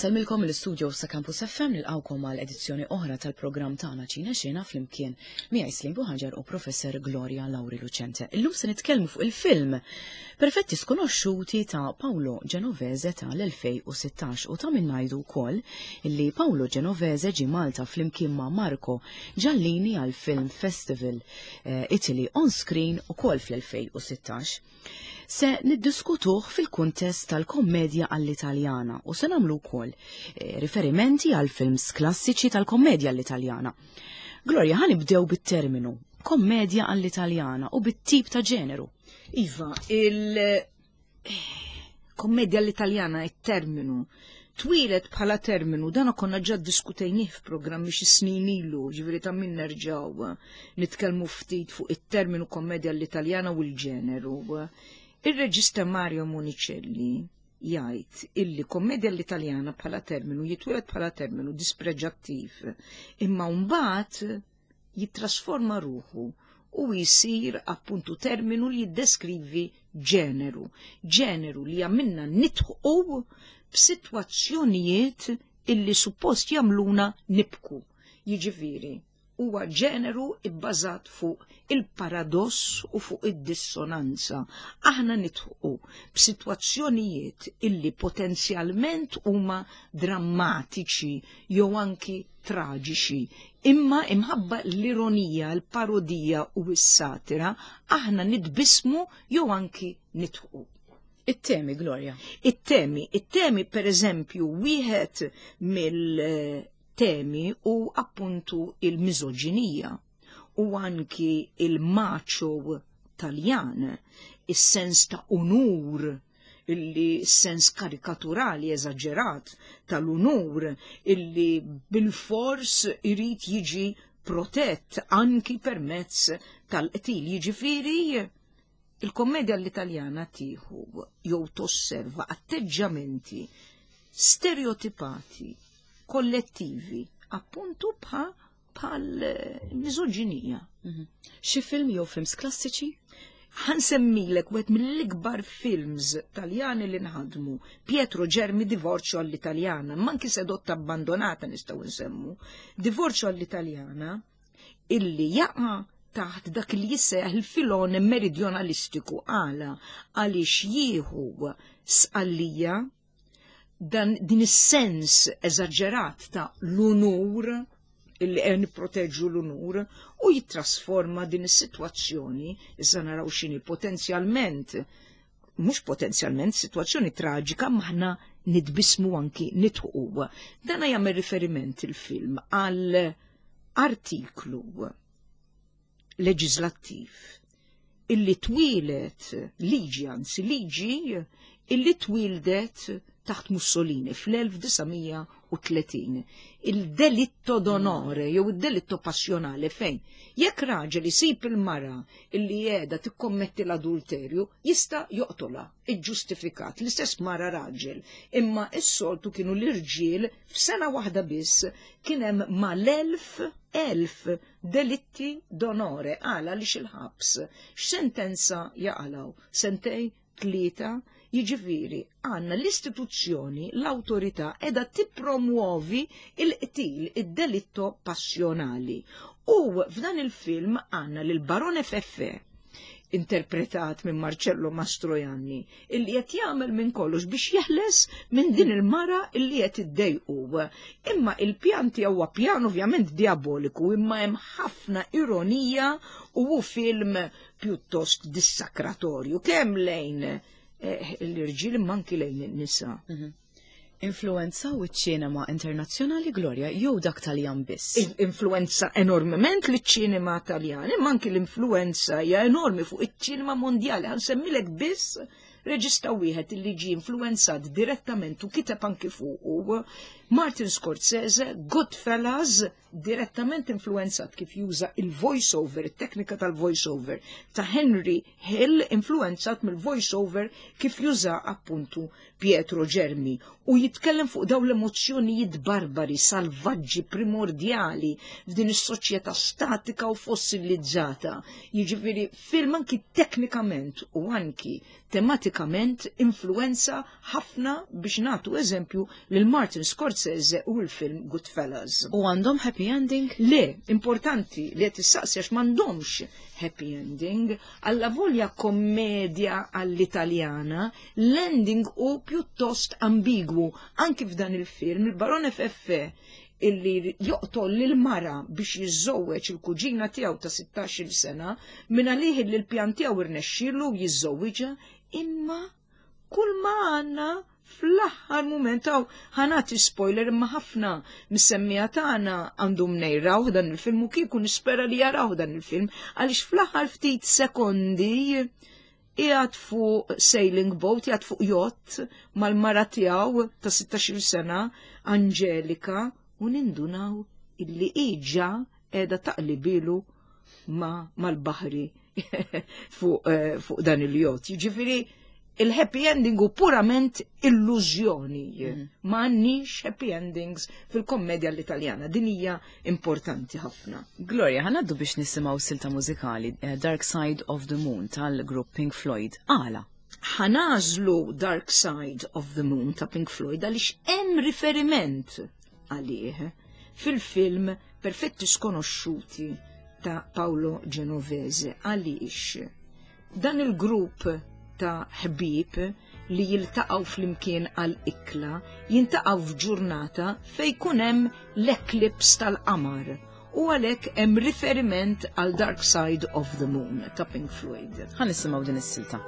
Nsellmilkom l-istudio sa Campus FM nilqawkom għal edizzjoni oħra tal-programm tagħna ċina xena flimkien miegħi Slim Buħaġar u Professor Gloria Lauri Lucente. Illum se nitkellmu fuq il-film Perfetti Skonosciuti ta' Paolo Genovese tal-2016 u ta' ngħidu wkoll illi Paolo Genovese ġie Malta flimkien ma' Marco Giallini għal Film Festival Italy on Screen ukoll fl-2016. Se niddiskutuh fil-kuntest tal-kommedja għall-Italjana u se nagħmlu wkoll riferimenti għal films klassiċi tal-kommedja għall-Italjana. Gloria, ħanibdew bit-terminu kommedja għall-Italjana u bit-tip ta' ġeneru. Iva, il-kommedja għall-Italjana it-terminu twilet bħala terminu, dana konna ġad diskutejnih f'programmi xi snin ilu, ġifieri ta' min nerġgħu nitkellmu ftit fuq it-terminu kommedja għall-Italjana u l-ġeneru. Ir-reġista Mario Monicelli jgħid illi kommedja l-Italjana bħala terminu jitwieled bħala terminu dispreġattiv, imma mbagħad jittrasforma ruħu u jsir appuntu terminu li jiddeskrivi ġeneru li għamilna nitħu b'sitwazzjonijiet illi suppost jagħmluna nibku. Jiġifieri huwa ġeneru ibbażat fuq il-paradoss u fuq id-dissonanza. Aħna nitħu b'sitwazzjonijiet illi potenzjalment huma drammatiċi jew anki traġiċi, imma imħabba l-ironija, l-parodija u s-satira aħna nitbismu jew anki nitħu. It-temi, Gloria. It-temi per eżempju wieħed mill-temi u appuntu il-miżoġinija u anki il-macho Taljan, is-sens ta' unur, illi sens karikaturali eżagġerat tal-unur illi bil-fors irid jiġi protett anki permezz tal-qtil. Jiġifieri il-kommedja l-Italjana tieħu jew tosserva atteġġamenti stereotipati, kollettivi, appuntu bħal miżoġinija. Xi film jew films klassiċi? Ħansemmilek wieħed mill-ikbar films Taljani li nħadmu, Pietro Germi Divorzio all-Italjana, manki Sedotta abbandonata nistgħu nsemmu. Divorzio all-Italjana illi jaqa' taħt dak li jisseħ il-filone meridjonalistiku għaliex jieħu sqallija din is-sens eżaġerat ta' l-unur illi nipproteġġu l-unur u jittrasforma din is-sitwazzjoni, issa naraw x'inhi potenzjalment, mhux potenzjalment, sitwazzjoni traġika maħna nitbismu anki nitħu. Dana jagħmel riferiment il-film għal artiklu leġislattiv illi twilet liġi illi twildet taħt Mussolini fl-1930, il-delitto d'onore jew il-delitto passjonale fejn jekk raġel isib il-mara illi qiegħda tikkommetti l-adulterju jista' joqtolha iġġustifikat l-istess mara raġel, imma s-soltu kienu l-irġiel f'sena waħda biss kien hemm mal-1000 delitti d'onore għala li xil-ħabs. X'sentenza jaqalaw? Sentej, 3. Jiġifieri għandna l-istituzzjoni, l-awtorità edha tippromuovi il-qtil, id-delitto passjonali. U f'dan il-film għandna lil Barone Feffe, interpretat minn Marcello Mastroianni, illi qed jagħmel minn kollox biex jeħles minn din il-mara illi qed iddejqu. Imma il-pjan tiegħu huwa pjan ovvjament diaboliku, imma hemm ħafna ironija u film pjuttost dissakratorju kemm lejn l-irġiel manki lejn in-nisa. Influenza u ċ-ċinema internazzjonali, Gloria, jew dak Taljan biss? Influenza enormement li ċ-ċinema Taljani, manki l-influenza hija enormi fuq iċ-ċinema mondjali. Ħansemmilek biss reġista wieħed illi ġie influenzat direttament u kiteb anki fuq Martin Scorsese, Goodfellas, direttament influenzat kif juża il-voice-over, it-teknika tal-voice-over, ta' Henry Hill, influenzat mill-voice-over kif juża appuntu Pietro Germi u jitkellem fuq dawn l-emozzjonijiet barbari, salvaġġi, primordjali f'din is-soċjetà statika u fossilizzata. Jiġifieri film anki teknikament u anki politikament influenza ħafna biex nagħtu eżempju lil Martin Scorsese u l-film Goodfellas. U għandhom happy ending? Le, importanti li qed issaqsi għax m'għandhomx happy ending, alla volja kommedja għall-Italjana, l-ending u pjuttost ambigwu. Anki f'dan il-film, il-Baron FF illi joqtol lil-mara biex jiżżowweġ il-kuġina tiegħu ta' 16 sena minn għalih li l-pjan tiegħu irnexxielu jiżżowwiġha, imma kull ma għandna fl-aħħar mument ħanati spoiler imma ħafna mis-semmija tagħna għandhom nejraw dan il-film u kieku nispera li jaraw dan il-film għaliex fl-aħħar ftit sekondi qiegħed fuq sailing boat, qiegħed fuq yacht mal-mara tiegħu ta' 16 sena, Angelika, u nindunaw illi iġa qiegħda taqlibilu mal-baħri fuq dan il-yacht. Jiġifieri il-happy ending u purament illużjoni. M'għandniex happy endings fil-kommedja l-Italjana. Din hija importanti ħafna. Gloria, ħanaddu biex nisimgħu silta mużikali Dark Side of the Moon tal-grupp Pink Floyd. Għala. Ħanażlu Dark Side of the Moon ta' Pink Floyd għaliex hemm riferiment għalih fil-film Perfetti Sconosciuti ta' Paolo Genovese. Għaliex dan il-grupp ta' ħbib li jiltaqgħu flimkien għal ikla jintaqgħu f'ġurnata fejn jkun hemm l-eklips tal-qamar u għalhekk hemm riferiment għal Dark Side of the Moon ta' Pink Floyd. Ħanisimgħu din is-silta.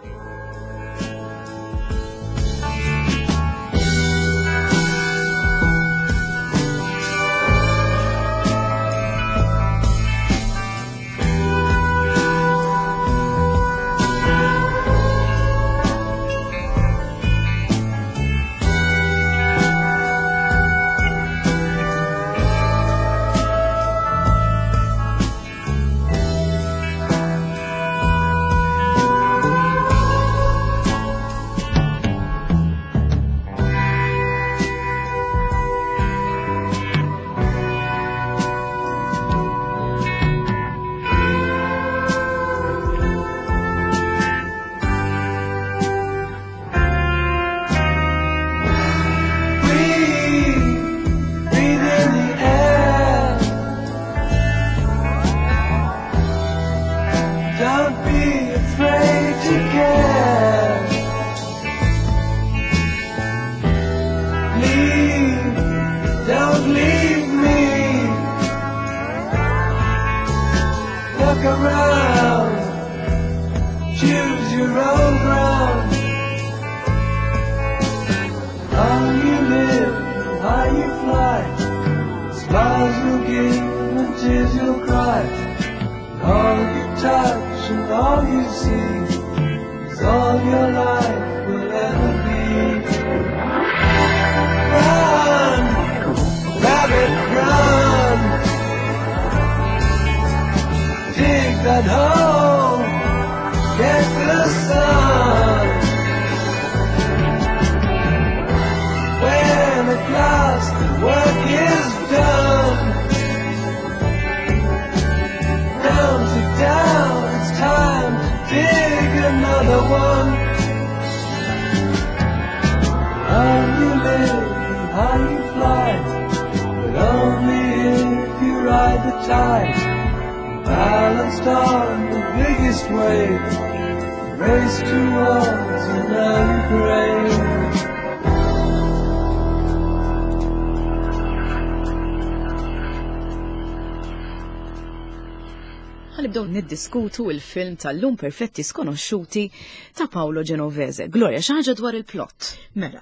Ħanibdew niddiskutu il-film tal-lum Perfetti Sconosciuti ta' Paolo Genovese. Gloria, xi ħaġa dwar il-plott. Mela,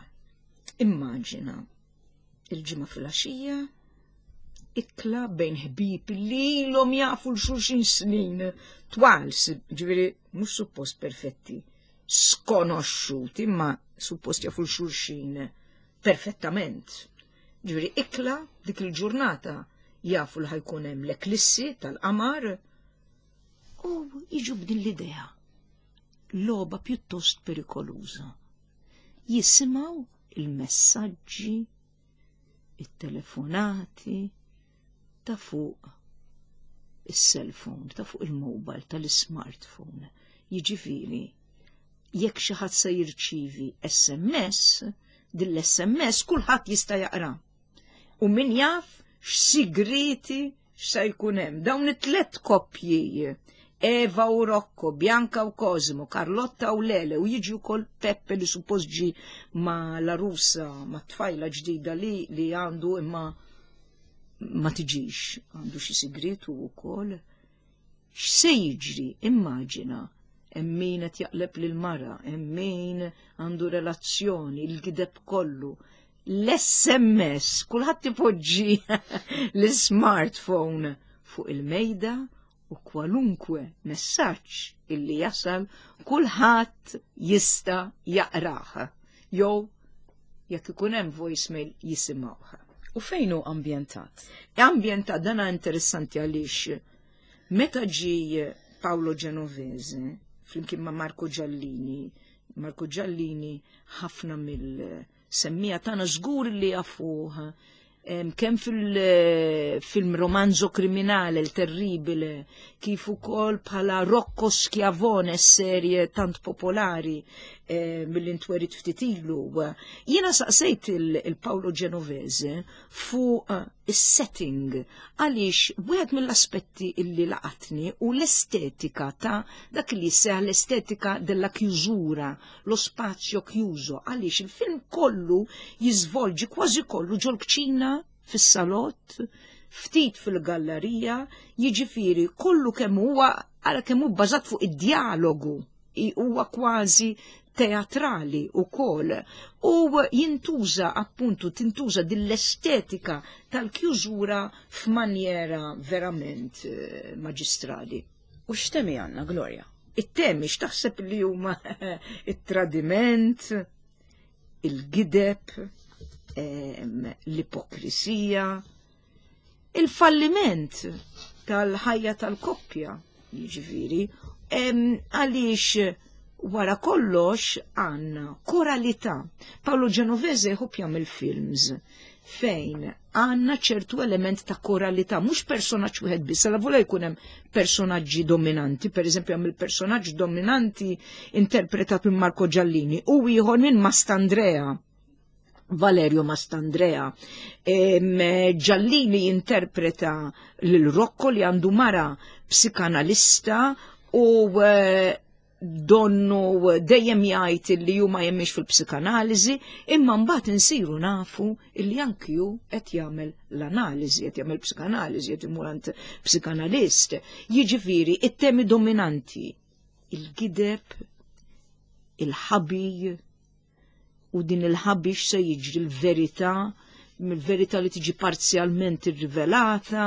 immaġina il-ġimgħa fil-għaxija ikla bejn ħbieb li ilhom jafu l-xulxin snin twal, ġifieri mhux suppost perfetti, skonosciuti, ma suppost jafu l-xulxin perfettament. Ġifieri ikla dik il-ġurnata jafu li ħajkun hemm l-eklissi tal-qamar u jiġu b'din l-idea. Logħba pjuttost perikoluża. Jisimgħu il-messaġġi, it-telefonati ta' fuq is-cellphone, ta' fuq il-mobile, tal-smartphone. Jiġifieri jekk xi ħadd se jirċievi SMS, dill-SMS kulħadd jista' jaqra. U min jaf x'sigriti x'se jkun hemm. Dawn it-tlet koppji, Eva u Rocco, Bianca u Cosimo, Carlotta u Lele, u jiġi wkoll Peppe li suppost ġi ma l-arusa, ma tfajla ġdida li għandu imma ma tiġix, għandu xi sigritu wkoll. X'se jiġri, immaġina, hemm min qed jaqleb lil mara, hemm min għandu relazzjoni, il-gideb kollu. L-SMS, kulħadd ipoġġi l-smartphone fuq il-mejda u kwalunkwe messaġġ illi jasal kulħadd jista' jaqrah. Jew jekk ikun hemm voicemail jisimgħuha. U fejn hu ambjentat? Ambjentat dana interessanti għaliex meta ġi Paolo Genovese flimkien ma' Marco Giallini ħafna mill-semmija tagħna żgur li jafuh kemm fil-film romanzo kriminale l-terribile, kif ukoll bħala Rocco Schiavone, serje tant popolari mill-intwerit ftit ilu. Jiena saqsejt il-Paolo Genovese fuq is-setting għaliex wieħed mill-aspetti illi laqatni u l-estetika ta' dak li jisseħ l-estetika della chiusura, lo spazio chiuso, għaliex il-film kollu jiżvolġi kważi kollu ġol-kċina fis-salott, ftit fil-gallerija, jiġifieri kollu kemm huwa bbażat fuq id-dialogu, huwa kważi teatrali wkoll. U tintuża dil-estetika tal-kjużura f'manjera verament maġistrali. U x'temi għandna, Gloria? It-temi x'taħseb li huma it-tradiment, il-gideb, l-ipokrisija, il-falliment tal-ħajja tal-koppja, jiġifieri, għaliex wara kollox għandna koralità. Paolo Genovese jħobb jagħmel films fejn għandna ċertu element ta' koralità, mhux personaġġ wieħed biss, alla volja jkun hemm personaġġi dominanti, pereżempju hemm il-personaġġ dominanti interpretat minn Marco Giallini u ieħor minn Mastandrea. Valerio Mastandrea. Giallini jinterpreta l-Rocco li għandu mara psikanalista u donnu dejjem jgħid li ju ma jemmix fil-psikanaliżi, imma mbagħad insiru nafu li anki hu qed jagħmel l-analiżi, qed jagħmel psikanaliżi, qed imur għand psikanalist. Jiġifieri it-temi dominanti, il-gideb, il-ħabij, u din il-ħabix se jiġri l-verità, mill-verità li tiġi parzjalment irrivelata,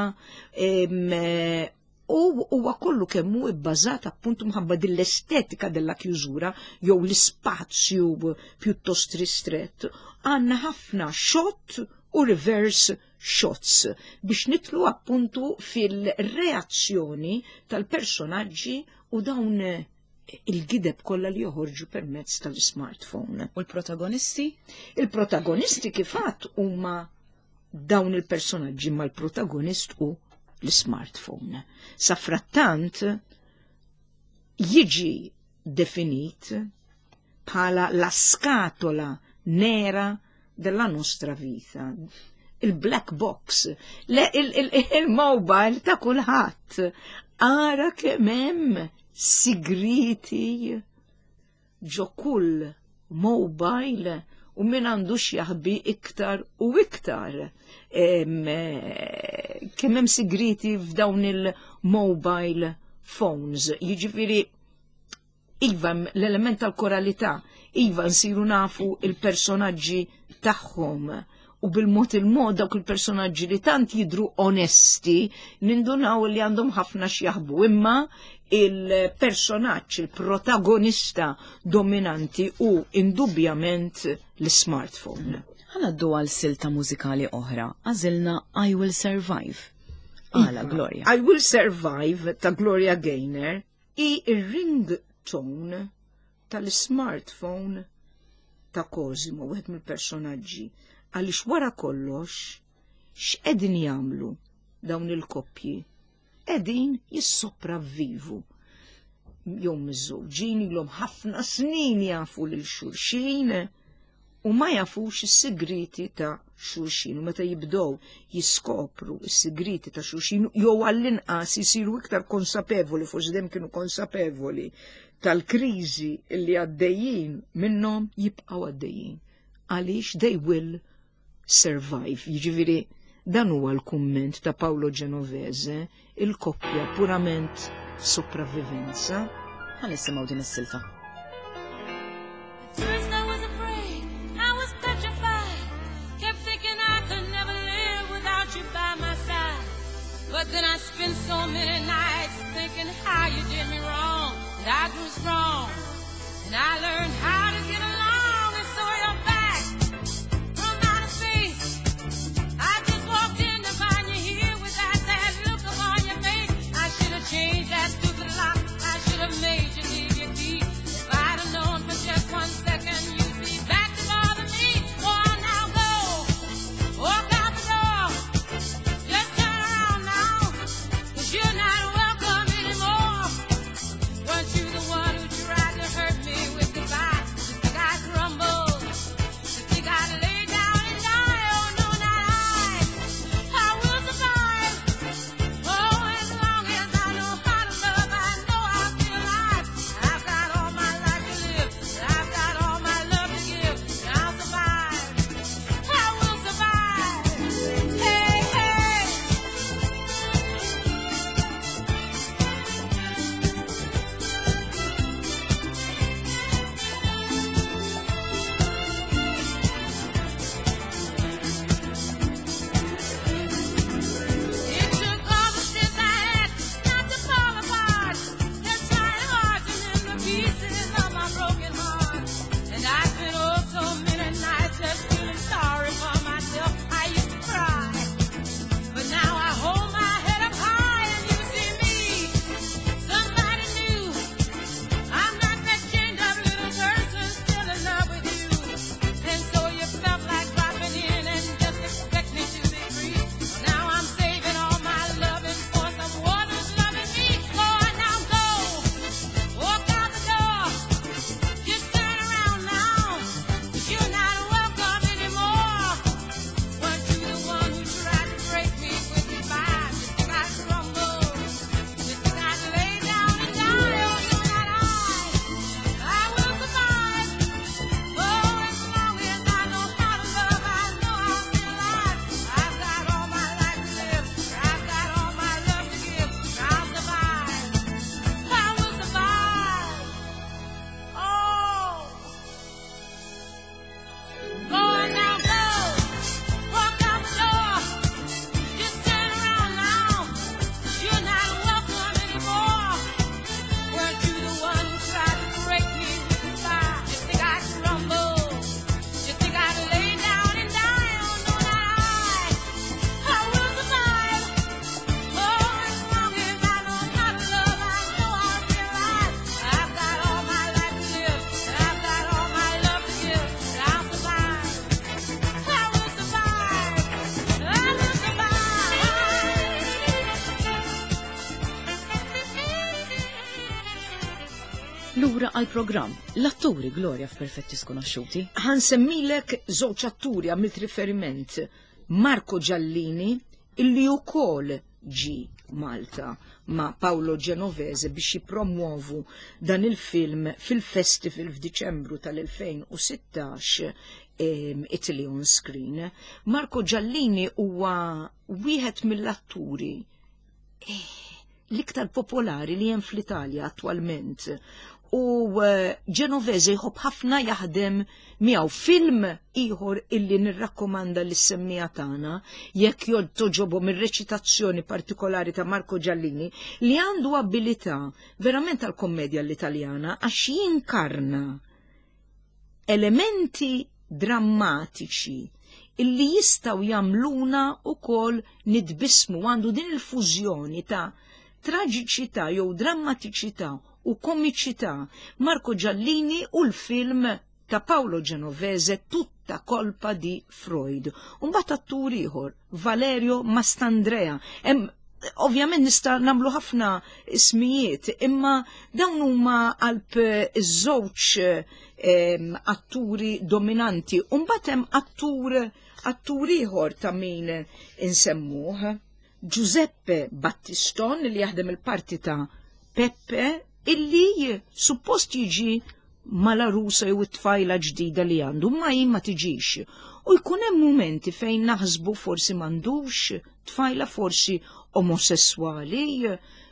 u huwa kollu kemm hu bbażat appuntu mħabba din l-estetika della chiusura jew l-ispazju pjuttost ristret. Għandna ħafna shot u reverse shots biex nitlu appuntu fil-reazzjoni tal-personaġġi u dawn il-gideb kollha li joħorġu permezz tal-smartphone. U l-protagonisti? Il-protagonisti kifat huma dawn il-personaġġi ma l-protagonist u l-smartphone. Sa frattant jiġi definit bħala la scatola nera della nostra vita. Il-black box, il-mobile ta' kulħadd. Ara kemm hemm sigriti ġo kull mobile u min għandu xjaħbi iktar u iktar. Kemm hemm sigriti f'dawn il-mobile phones. Jiġifieri iva l-element tal-koralità, iva nsiru nafu il-personaġġi tagħhom. U bil-mod il-mod dawk il-personaġġi li tant jidru onesti, nindunaw li għandhom ħafna xjaħbu, imma il-personaġġ, il-protagonista dominanti u indubjament l-smartphone. Ħanaddu għal silta mużikali oħra, għażilna I Will Survive. Għala, Gloria. I Will Survive ta' Gloria Gaynor i ringtone tal-smartphone ta' Cosimo, wieħed mill-personaġġi. Għaliex wara kollox, x'qegħdin jagħmlu dawn il-koppji? Qegħdin jissopravvivu. jew miż-żewġin ilhom ħafna snin jafu lil xulxin u ma jafux is-sigriti ta' xulxin. U meta jibdew jiskopru is-sigriti ta' xulxin jew għall-inqas isiru iktar konsapevoli, forsi dem kienu konsapevoli tal-kriżi li għaddejjin minnhom jibqgħu għaddejjin. Għaliex they will survive. Jiġifieri dan huwa l-kumment ta' Paolo Genovese, il-koppja purament sopravvivenza. Ħanisimgħu din is-silta. But then I spent so many nights thinking how you did me wrong, that I grew strong, and I learned how to get along, and so you're back from outer space. I just walked in to find you here with that sad look upon your face. I should have changed that stupid lock, I should have made you leave your key. If I'd have known for just 1 second you'd be back to bother me. Oh, now go, walk out the door, just turn around now, 'cause you're not welcome anymore. Weren't you the one who tried to hurt me with goodbye? You think I'd crumble? You think I'd lay down and die? Oh, no, not I will survive. Oh, as long as I know how to love, I know I'll be alive. I've got all my life to live, I've got all my love to give, and I'll survive. I will survive. Hey, hey. It took all the strength I had not to fall apart. Just trying hard to mend the pieces of my broken heart. And I spent oh so many nights just feeling sorry for myself. I used to cry, but now I hold my head up high and you see me, somebody new. I'm not that chained up little person still in love with you. And so you felt like dropping in and just expect me to be free. Now I'm saving all my loving for someone who's loving me. Oh, now go, walk out the door, just turn around now, 'cause you're not welcome anymore. Weren't you the one who tried to break me with goodbye? You think I'd crumble? You think I'd lay down and die? Oh, no, not I will survive. Oh, as long as I know how to love, I know I'll be alive. I've got all my life to live, I've got all my love to give, and I'll survive. I will survive. Oh, go on now, go, walk out the door, just turn around now, 'cause you're not welcome anymore. Weren't you the one who tried to break me with goodbye? You think I'd crumble? You think I'd lay down and die? Oh, no, not I will survive. Oh, as long as I know how to love, I know I'll be alive. I've got all my life to live, and I've got all my love to give, and I'll survive. I will survive. I will survive. Lura għal-programm, l-atturi Gloria f'Perfetti Skonosciuti. Ħansemmilek żewġ atturi għamilt riferiment. Marco Giallini, illi wkoll ġi Malta ma' Paolo Genovese biex jipromuovu dan il-film fil-festival f'Diċembru tal-2016 Italy on Screen. Marco Giallini huwa wieħed mill-atturi l-iktar popolari li hemm fl-Italja attwalment. U Genovese jħobb ħafna jaħdem miegħu. Film ieħor illi nirrakkomanda lis-semmija tagħna jekk toġobhom ir-reċitazzjoni partikolari ta' Marco Giallini li għandu abilità verament tal-kommedja l-Italjana għax jinkarna elementi drammatiċi illi jistgħu jagħmluna wkoll nitbismu, għandu din il-fużjoni ta' traġiċità jew drammatiċità u komiċità. Marco Giallini u l-film ta' Paolo Genovese Tutta colpa di Freud. Mbagħad attur ieħor, Valerio Mastandrea. Hemm ovvjament nista' nagħmlu ħafna ismijiet, imma dawn huma qalb iż-żewġ atturi dominanti. U mbagħad hemm attur ieħor ta' min insemmuh, Giuseppe Battiston li jaħdem il-parti ta' Peppe, illi suppost jiġi mal-arusa jew it-tfajla ġdida li għandu, ma tiġix. U jkun hemm mumenti fejn naħsbu forsi m'għandux tfajla, forsi omosessuali,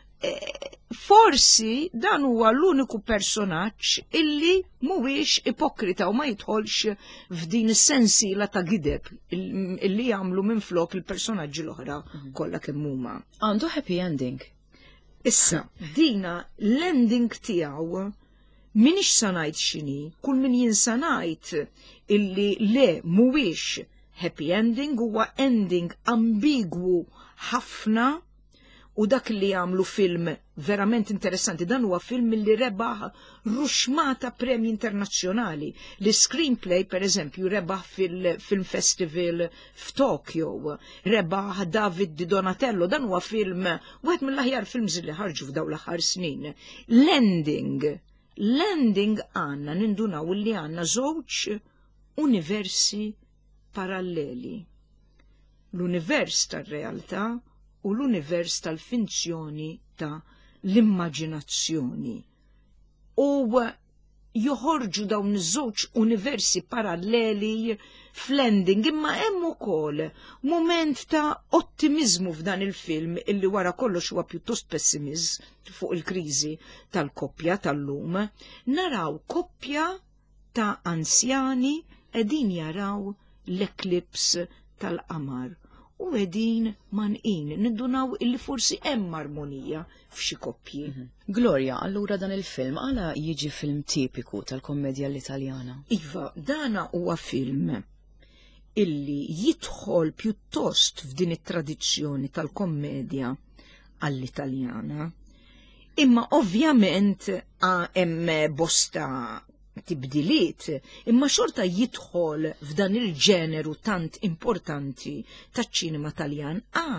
forsi dan huwa l-uniku personaġġ illi mhuwiex ipokrita u ma jidħolx f'din is-sensiela ta' gideb illi jagħmlu minflok il-personaġġi l-oħra kollha kemm huma. Għandu happy ending. Issa, dina l-ending tiegħu minix sanajt xini, kull min jinsanajt illi le mhuwiex happy ending, huwa ending ambigwu ħafna u dak li jagħmlu film verament interessanti. Dan huwa film li rebaħ ruxmata premji internazzjonali. L-screenplay per eżempju rebaħ fil-Film Festival f'Tokyo, rebaħ David Di Donatello, dan huwa film wieħed mill-aħjar films li ħarġu f'daw l-aħħar snin. L-ending għanna nindunaw li għanna żewġ universi paralleli. L-univers tar-realtà u l-univers tal-finzjoni ta' l-immaġinazzjoni. U joħorġu dawn iż-żewġ universi paralleli fl-ending, imma hemm ukoll mument ta' ottimizmu f'dan il-film illi wara kollox huwa pjuttost pessimist fuq il-kriżi tal-koppja tal-lum. Naraw koppja ta' anzjani qegħdin jaraw l-eklips tal-qamar u qegħdin manqin nindunaw illi forsi hemm armonija f'xi koppji. Gloria, allura dan il-film għala jiġi film tipiku tal-kommedja l-Italjana? Iva, dana huwa film illi jidħol pjuttost f'din it-tradizzjoni tal-kommedja għall-Italjana, imma ovvjament hemm bosta tibdiliet, imma xorta jidħol f'dan il-ġeneru tant importanti taċ-ċinema Taljan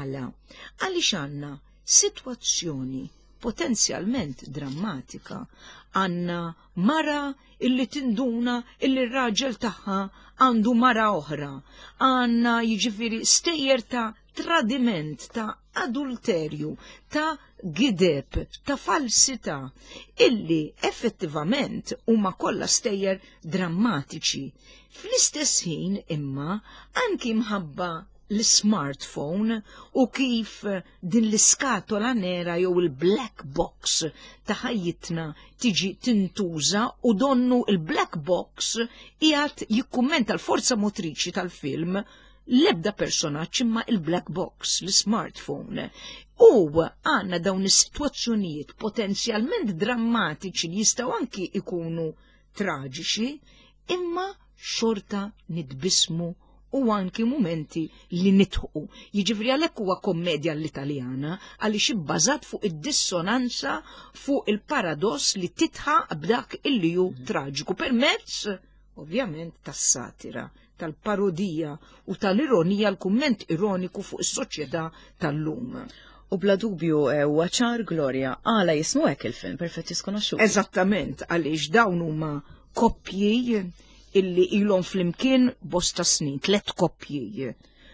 għaliex għandna sitwazzjoni potenzjalment drammatika. Għandna mara illi tinduna illi r-raġel tagħha għandu mara oħra. Għandna jiġifieri stejjer ta' tradiment, ta' adulterju, ta' gideb, ta' falsità, illi effettivament huma kollha stejjer drammatiċi. Fl-istess ħin imma anki mħabba l-smartphone u kif din l-iskatola nera jew il-black box ta' ħajjitna tiġi tintuża u donnu il-black box qiegħed jikkummenta l-forza motriċi tal-film l-ebda personaġġ imma il-black box, l-smartphone. U għandna dawn is-sitwazzjonijiet potenzjalment drammatiċi li jistgħu anki ikunu traġiċi, imma xorta nitbismu u anki momenti li nitħu. Jiġifieri għalhekk huwa kommedja l-Italjana għaliex ibbażat fuq id-dissonanza, fuq il-paradoss li titħaq b'dak illi hu traġiku permezz ovvjament tas-satira, tal-parodija u tal-ironija, l-kumment ironiku fuq is-soċjetà tal-lum. U bla dubju huwa ċar Gloria għala jismu hekk il-film Perfetti Skonosciuti. Eżattament, għaliex dawn huma koppji illi ilhom flimkien bosta snin, 3 koppji,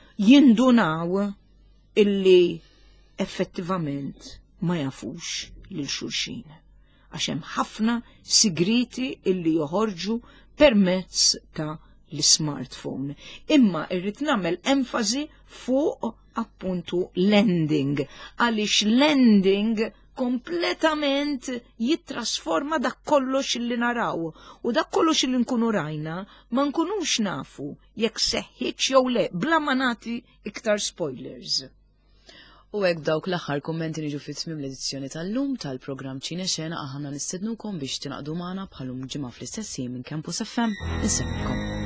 jindunaw illi effettivament ma jafux lil xulxin. Għax hemm ħafna sigriti illi joħorġu permezz ta' l-smartphone. Imma irrid nagħmel enfasi fuq appuntu l-ending, għaliex l-ending kompletament jittrasforma dak kollox li naraw u dak kollox li nkunu rajna ma nkunux nafu jekk seħħitx jew le bla ma nagħti iktar spoilers. U hekk dawk l-aħħar kummenti niġu fit-tmiem l-edizzjoni tal-lum tal-programm Ċine Xena aħna nistednukom biex tinaqdu magħna bħalhom ġimgħa fl-istess minn Campus FM. Insemmilkom.